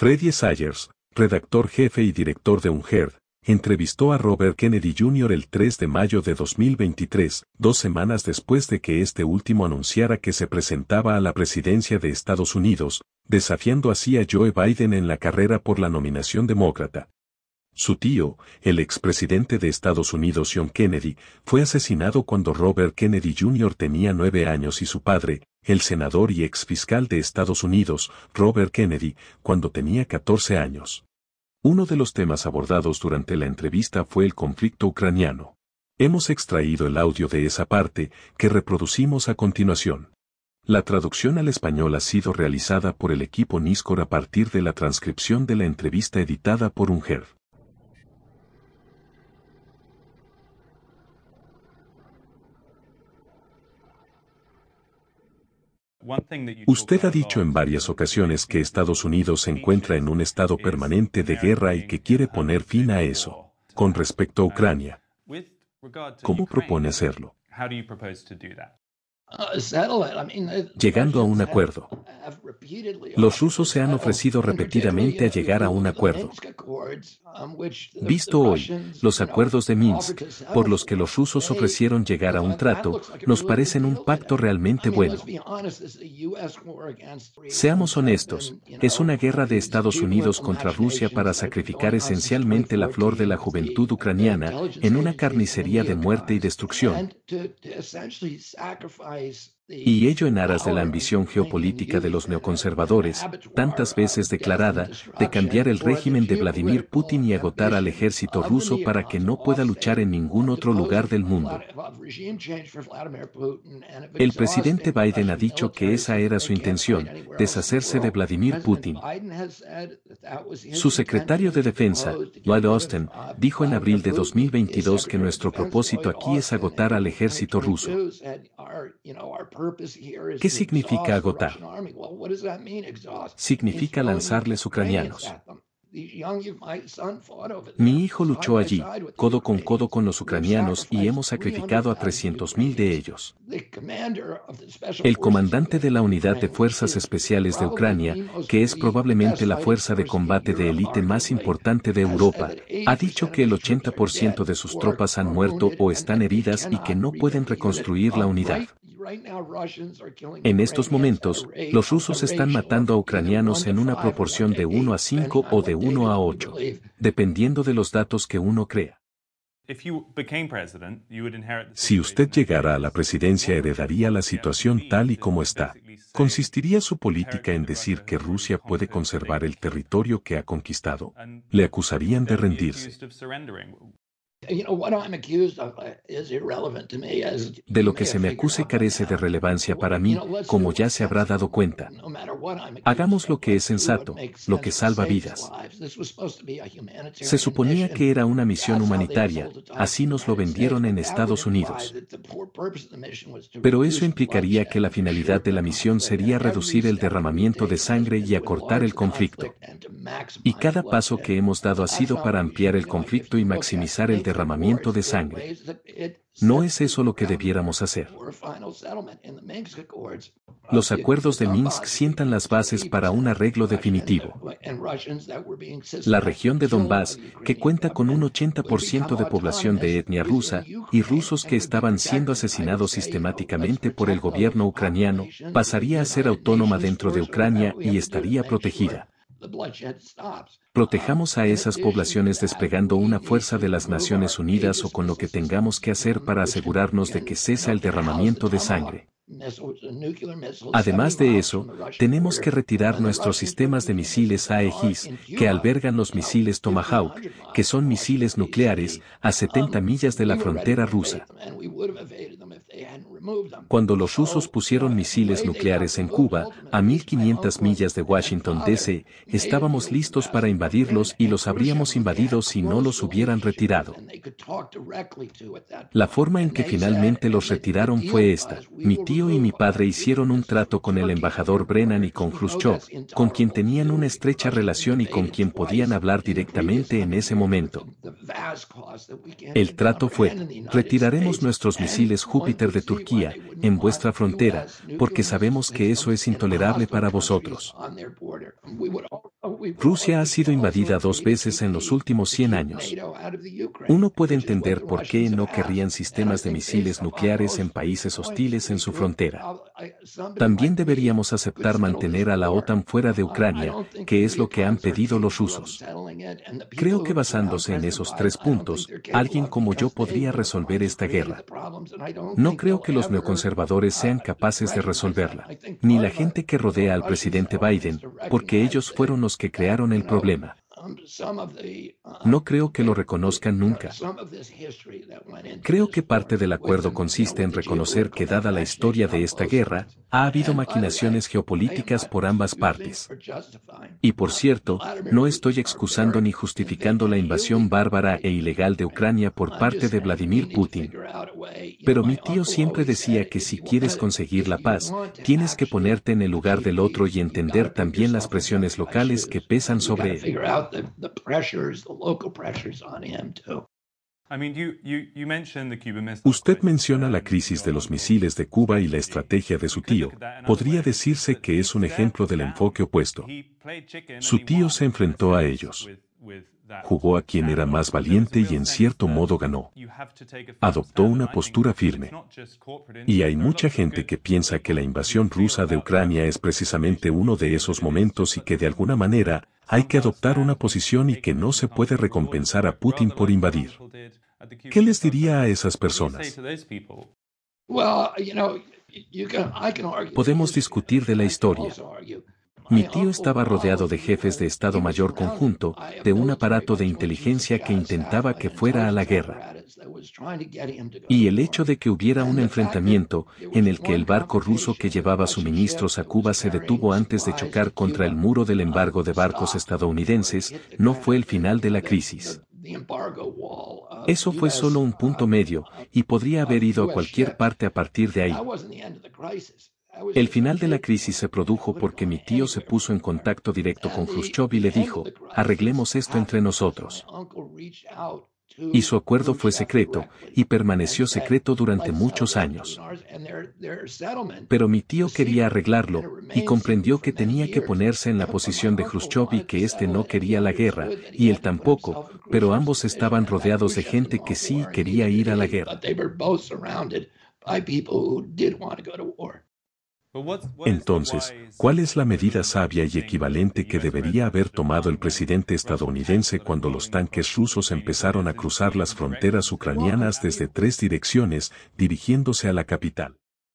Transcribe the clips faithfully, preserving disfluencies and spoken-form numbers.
Freddie Sayers, redactor jefe y director de Unheard, entrevistó a Robert Kennedy junior el tres de mayo de dos mil veintitrés, dos semanas después de que este último anunciara que se presentaba a la presidencia de Estados Unidos, desafiando así a Joe Biden en la carrera por la nominación demócrata. Su tío, el expresidente de Estados Unidos John Kennedy, fue asesinado cuando Robert Kennedy junior tenía nueve años y su padre, el senador y exfiscal de Estados Unidos, Robert Kennedy, cuando tenía catorce años. Uno de los temas abordados durante la entrevista fue el conflicto ucraniano. Hemos extraído el audio de esa parte, que reproducimos a continuación. La traducción al español ha sido realizada por el equipo Niscor a partir de la transcripción de la entrevista editada por Unheard. Usted ha dicho en varias ocasiones que Estados Unidos se encuentra en un estado permanente de guerra y que quiere poner fin a eso. Con respecto a Ucrania, ¿cómo propone hacerlo? Llegando a un acuerdo. Los rusos se han ofrecido repetidamente a llegar a un acuerdo. Visto hoy, los acuerdos de Minsk, por los que los rusos ofrecieron llegar a un trato, nos parecen un pacto realmente bueno. Seamos honestos, es una guerra de Estados Unidos contra Rusia para sacrificar esencialmente la flor de la juventud ucraniana en una carnicería de muerte y destrucción. Y ello en aras de la ambición geopolítica de los neoconservadores, tantas veces declarada, de cambiar el régimen de Vladimir Putin y agotar al ejército ruso para que no pueda luchar en ningún otro lugar del mundo. El presidente Biden ha dicho que esa era su intención, deshacerse de Vladimir Putin. Su secretario de Defensa, Lloyd Austin, dijo en abril de dos mil veintidós que nuestro propósito aquí es agotar al ejército ruso. ¿Qué significa agotar? Significa lanzarles ucranianos. Mi hijo luchó allí, codo con codo con los ucranianos y hemos sacrificado a trescientos mil de ellos. El comandante de la Unidad de Fuerzas Especiales de Ucrania, que es probablemente la fuerza de combate de élite más importante de Europa, ha dicho que el ochenta por ciento de sus tropas han muerto o están heridas y que no pueden reconstruir la unidad. En estos momentos, los rusos están matando a ucranianos en una proporción de uno a cinco o de uno a ocho, dependiendo de los datos que uno crea. Si usted llegara a la presidencia, heredaría la situación tal y como está. ¿Consistiría su política en decir que Rusia puede conservar el territorio que ha conquistado? ¿Le acusarían de rendirse? De lo que se me acuse carece de relevancia para mí, como ya se habrá dado cuenta. Hagamos lo que es sensato, lo que salva vidas. Se suponía que era una misión humanitaria, así nos lo vendieron en Estados Unidos. Pero eso implicaría que la finalidad de la misión sería reducir el derramamiento de sangre y acortar el conflicto. Y cada paso que hemos dado ha sido para ampliar el conflicto y maximizar el derramamiento de sangre. ¿No es eso lo que debiéramos hacer? Los acuerdos de Minsk sientan las bases para un arreglo definitivo. La región de Donbass, que cuenta con un ochenta por ciento de población de etnia rusa, y rusos que estaban siendo asesinados sistemáticamente por el gobierno ucraniano, pasaría a ser autónoma dentro de Ucrania y estaría protegida. Protejamos a esas poblaciones desplegando una fuerza de las Naciones Unidas o con lo que tengamos que hacer para asegurarnos de que cesa el derramamiento de sangre. Además de eso, tenemos que retirar nuestros sistemas de misiles Aegis, que albergan los misiles Tomahawk, que son misiles nucleares, a setenta millas de la frontera rusa. Cuando los rusos pusieron misiles nucleares en Cuba, a mil quinientas millas de Washington D C, estábamos listos para invadirlos y los habríamos invadido si no los hubieran retirado. La forma en que finalmente los retiraron fue esta. Mi tío y mi padre hicieron un trato con el embajador Brennan y con Khrushchev, con quien tenían una estrecha relación y con quien podían hablar directamente en ese momento. El trato fue: retiraremos nuestros misiles Júpiter de Turquía, en vuestra frontera, porque sabemos que eso es intolerable para vosotros. Rusia ha sido invadida dos veces en los últimos cien años. Uno puede entender por qué no querrían sistemas de misiles nucleares en países hostiles en su frontera. También deberíamos aceptar mantener a la OTAN fuera de Ucrania, que es lo que han pedido los rusos. Creo que basándose en esos tres puntos, alguien como yo podría resolver esta guerra. No creo que los neoconservadores sean capaces de resolverla, ni la gente que rodea al presidente Biden, porque ellos fueron los que crearon el problema. No creo que lo reconozcan nunca. Creo que parte del acuerdo consiste en reconocer que dada la historia de esta guerra, ha habido maquinaciones geopolíticas por ambas partes. Y por cierto, no estoy excusando ni justificando la invasión bárbara e ilegal de Ucrania por parte de Vladimir Putin. Pero mi tío siempre decía que si quieres conseguir la paz, tienes que ponerte en el lugar del otro y entender también las presiones locales que pesan sobre él. Usted menciona la crisis de los misiles de Cuba y la estrategia de su tío. Podría decirse que es un ejemplo del enfoque opuesto. Su tío se enfrentó a ellos. Jugó a quien era más valiente y en cierto modo ganó. Adoptó una postura firme. Y hay mucha gente que piensa que la invasión rusa de Ucrania es precisamente uno de esos momentos y que de alguna manera hay que adoptar una posición y que no se puede recompensar a Putin por invadir. ¿Qué les diría a esas personas? Podemos discutir de la historia. Mi tío estaba rodeado de jefes de Estado Mayor conjunto, de un aparato de inteligencia que intentaba que fuera a la guerra. Y el hecho de que hubiera un enfrentamiento, en el que el barco ruso que llevaba suministros a Cuba se detuvo antes de chocar contra el muro del embargo de barcos estadounidenses, no fue el final de la crisis. Eso fue solo un punto medio, y podría haber ido a cualquier parte a partir de ahí. El final de la crisis se produjo porque mi tío se puso en contacto directo con Khrushchev y le dijo, arreglemos esto entre nosotros. Y su acuerdo fue secreto, y permaneció secreto durante muchos años. Pero mi tío quería arreglarlo, y comprendió que tenía que ponerse en la posición de Khrushchev y que éste no quería la guerra, y él tampoco, pero ambos estaban rodeados de gente que sí quería ir a la guerra. Entonces, ¿cuál es la medida sabia y equivalente que debería haber tomado el presidente estadounidense cuando los tanques rusos empezaron a cruzar las fronteras ucranianas desde tres direcciones, dirigiéndose a la capital?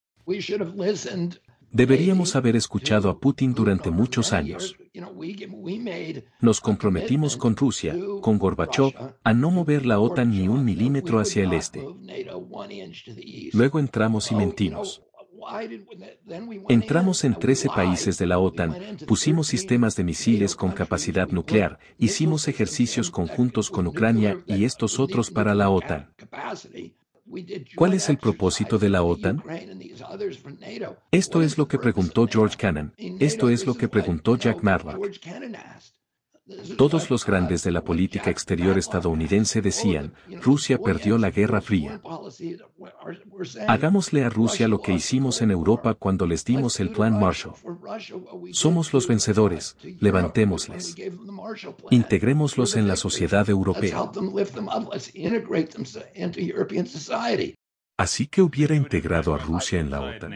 Deberíamos haber escuchado a Putin durante muchos años. Nos comprometimos con Rusia, con Gorbachov, a no mover la OTAN ni un milímetro hacia el este. Luego entramos y mentimos. Entramos en trece países de la OTAN, pusimos sistemas de misiles con capacidad nuclear, hicimos ejercicios conjuntos con Ucrania y estos otros para la OTAN. ¿Cuál es el propósito de la OTAN? Esto es lo que preguntó George Kennan, esto es lo que preguntó Jack Matlock. Todos los grandes de la política exterior estadounidense decían, Rusia perdió la Guerra Fría. Hagámosle a Rusia lo que hicimos en Europa cuando les dimos el Plan Marshall. Somos los vencedores, levantémosles. Integrémoslos en la sociedad europea. Así que hubiera integrado a Rusia en la OTAN.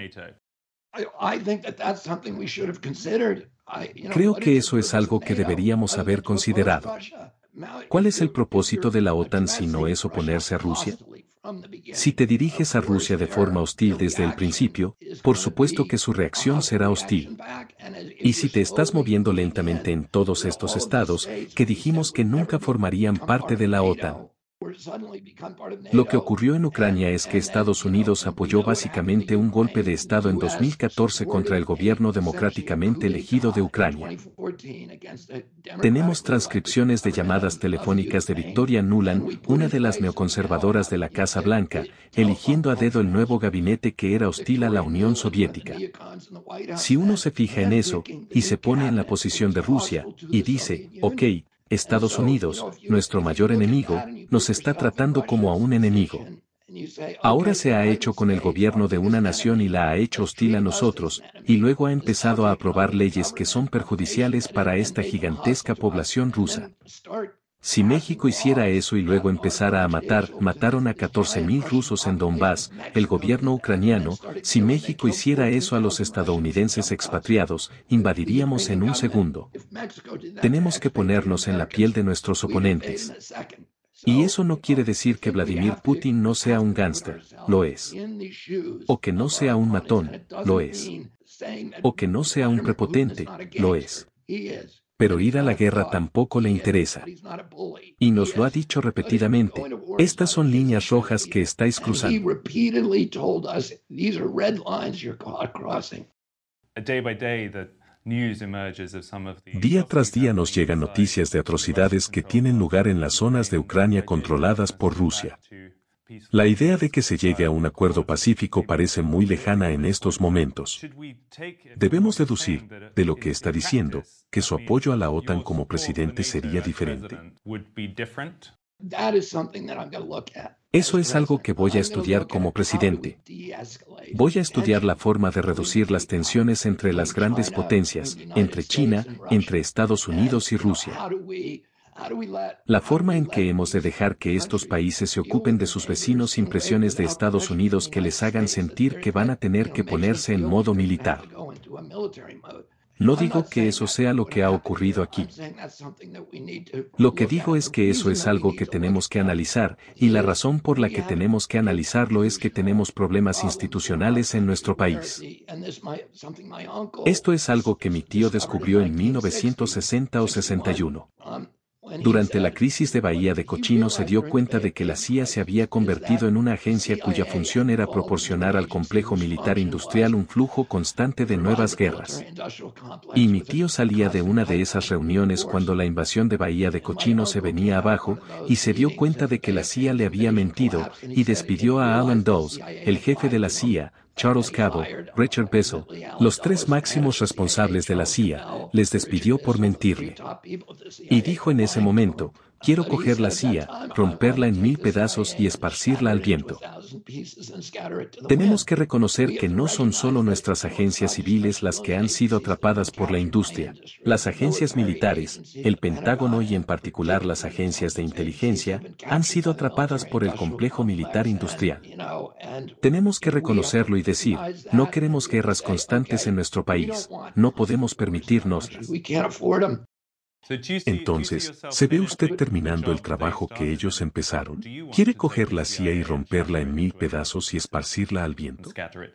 Creo que eso es algo que deberíamos haber considerado. ¿Cuál es el propósito de la OTAN si no es oponerse a Rusia? Si te diriges a Rusia de forma hostil desde el principio, por supuesto que su reacción será hostil. Y si te estás moviendo lentamente en todos estos estados, que dijimos que nunca formarían parte de la OTAN. Lo que ocurrió en Ucrania es que Estados Unidos apoyó básicamente un golpe de Estado en dos mil catorce contra el gobierno democráticamente elegido de Ucrania. Tenemos transcripciones de llamadas telefónicas de Victoria Nuland, una de las neoconservadoras de la Casa Blanca, eligiendo a dedo el nuevo gabinete que era hostil a la Unión Soviética. Si uno se fija en eso, y se pone en la posición de Rusia, y dice, ok, Estados Unidos, nuestro mayor enemigo, nos está tratando como a un enemigo. Ahora se ha hecho con el gobierno de una nación y la ha hecho hostil a nosotros, y luego ha empezado a aprobar leyes que son perjudiciales para esta gigantesca población rusa. Si México hiciera eso y luego empezara a matar, mataron a catorce mil rusos en Donbass, el gobierno ucraniano, si México hiciera eso a los estadounidenses expatriados, invadiríamos en un segundo. Tenemos que ponernos en la piel de nuestros oponentes. Y eso no quiere decir que Vladimir Putin no sea un gángster, lo es. O que no sea un matón, lo es. O que no sea un prepotente, lo es. Pero ir a la guerra tampoco le interesa. Y nos lo ha dicho repetidamente. Estas son líneas rojas que estáis cruzando. Día tras día nos llegan noticias de atrocidades que tienen lugar en las zonas de Ucrania controladas por Rusia. La idea de que se llegue a un acuerdo pacífico parece muy lejana en estos momentos. Debemos deducir, de lo que está diciendo, que su apoyo a la OTAN como presidente sería diferente. Eso es algo que voy a estudiar como presidente. Voy a estudiar la forma de reducir las tensiones entre las grandes potencias, entre China, entre Estados Unidos y Rusia. La forma en que hemos de dejar que estos países se ocupen de sus vecinos sin presiones de Estados Unidos que les hagan sentir que van a tener que ponerse en modo militar. No digo que eso sea lo que ha ocurrido aquí. Lo que digo es que eso es algo que tenemos que analizar, y la razón por la que tenemos que analizarlo es que tenemos problemas institucionales en nuestro país. Esto es algo que mi tío descubrió en mil novecientos sesenta o sesenta y uno. Durante la crisis de Bahía de Cochinos se dio cuenta de que la C I A se había convertido en una agencia cuya función era proporcionar al complejo militar industrial un flujo constante de nuevas guerras. Y mi tío salía de una de esas reuniones cuando la invasión de Bahía de Cochinos se venía abajo, y se dio cuenta de que la C I A le había mentido, y despidió a Alan Dulles, el jefe de la C I A, Charles Cabo, Richard Bessel, los tres máximos responsables de la C I A, les despidió por mentirle. Y dijo en ese momento, quiero coger la C I A, romperla en mil pedazos y esparcirla al viento. Tenemos que reconocer que no son solo nuestras agencias civiles las que han sido atrapadas por la industria. Las agencias militares, el Pentágono y en particular las agencias de inteligencia, han sido atrapadas por el complejo militar industrial. Tenemos que reconocerlo y decir, no queremos guerras constantes en nuestro país, no podemos permitirnoslas. Entonces, ¿se ve usted terminando el trabajo que ellos empezaron? ¿Quiere coger la C I A y romperla en mil pedazos y esparcirla al viento?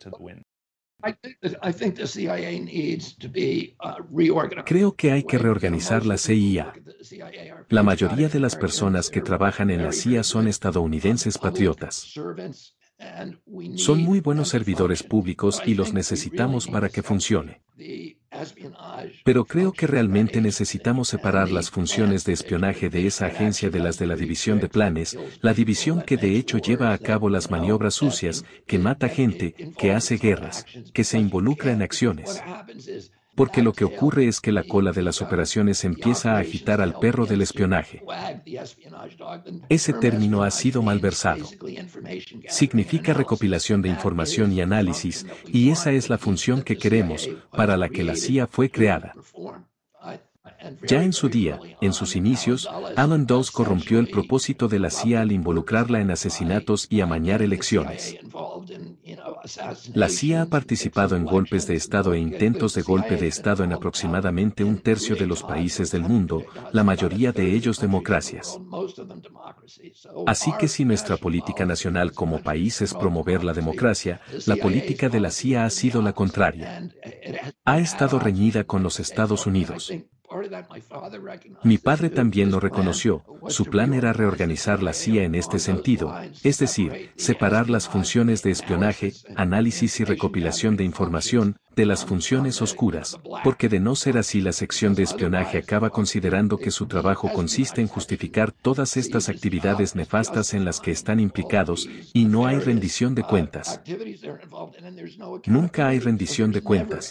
Creo que hay que reorganizar la C I A. La mayoría de las personas que trabajan en la C I A son estadounidenses patriotas. Son muy buenos servidores públicos y los necesitamos para que funcione. Pero creo que realmente necesitamos separar las funciones de espionaje de esa agencia de las de la división de planes, la división que de hecho lleva a cabo las maniobras sucias, que mata gente, que hace guerras, que se involucra en acciones. Porque lo que ocurre es que la cola de las operaciones empieza a agitar al perro del espionaje. Ese término ha sido malversado. Significa recopilación de información y análisis, y esa es la función que queremos, para la que la C I A fue creada. Ya en su día, en sus inicios, Alan Dulles corrompió el propósito de la C I A al involucrarla en asesinatos y amañar elecciones. La C I A ha participado en golpes de Estado e intentos de golpe de Estado en aproximadamente un tercio de los países del mundo, la mayoría de ellos democracias. Así que si nuestra política nacional como país es promover la democracia, la política de la C I A ha sido la contraria. Ha estado reñida con los Estados Unidos. Mi padre también lo reconoció, su plan era reorganizar la C I A en este sentido, es decir, separar las funciones de espionaje, análisis y recopilación de información, de las funciones oscuras, porque de no ser así la sección de espionaje acaba considerando que su trabajo consiste en justificar todas estas actividades nefastas en las que están implicados, y no hay rendición de cuentas. Nunca hay rendición de cuentas.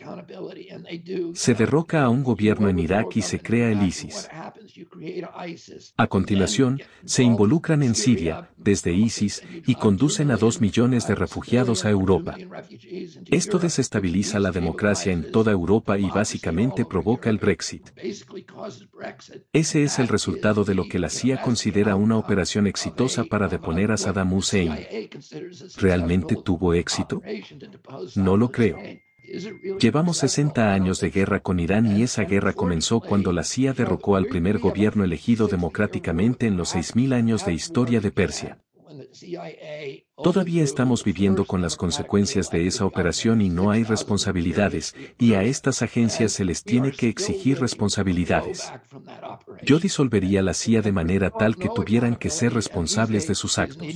Se derroca a un gobierno en Irak y se crea el ISIS. A continuación, se involucran en Siria, desde ISIS, y conducen a dos millones de refugiados a Europa. Esto desestabiliza la democracia en toda Europa y básicamente provoca el Brexit. Ese es el resultado de lo que la C I A considera una operación exitosa para deponer a Saddam Hussein. ¿Realmente tuvo éxito? No lo creo. Llevamos sesenta años de guerra con Irán y esa guerra comenzó cuando la C I A derrocó al primer gobierno elegido democráticamente en los seis mil años de historia de Persia. Todavía estamos viviendo con las consecuencias de esa operación y no hay responsabilidades, y a estas agencias se les tiene que exigir responsabilidades. Yo disolvería la C I A de manera tal que tuvieran que ser responsables de sus actos.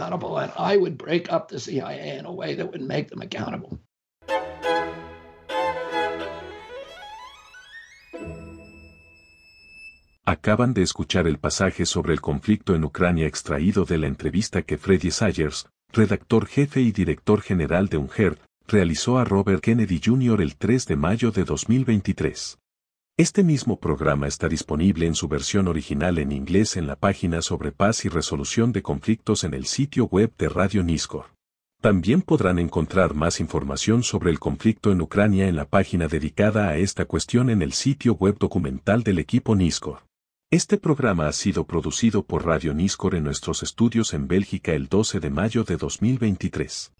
Acaban de escuchar el pasaje sobre el conflicto en Ucrania extraído de la entrevista que Freddy Sayers, redactor jefe y director general de UNHERD, realizó a Robert Kennedy junior el tres de mayo de dos mil veintitrés. Este mismo programa está disponible en su versión original en inglés en la página sobre paz y resolución de conflictos en el sitio web de Radio Niscor. También podrán encontrar más información sobre el conflicto en Ucrania en la página dedicada a esta cuestión en el sitio web documental del equipo Niscor. Este programa ha sido producido por Radio Niscor en nuestros estudios en Bélgica el doce de mayo de dos mil veintitrés.